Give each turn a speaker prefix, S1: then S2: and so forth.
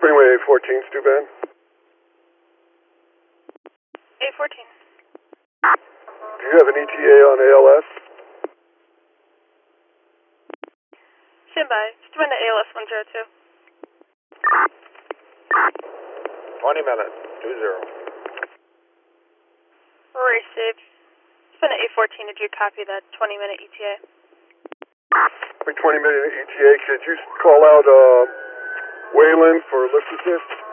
S1: Springway 814, Stu Van.
S2: 814.
S1: Do you have an ETA on ALS?
S2: Stand by. Stu Van to ALS 102.
S3: 20 minutes, 20.
S2: Received. Stu Van to 814, did you copy that 20-minute ETA?
S1: 20-minute ETA. Could you call out Wayland for lift assist?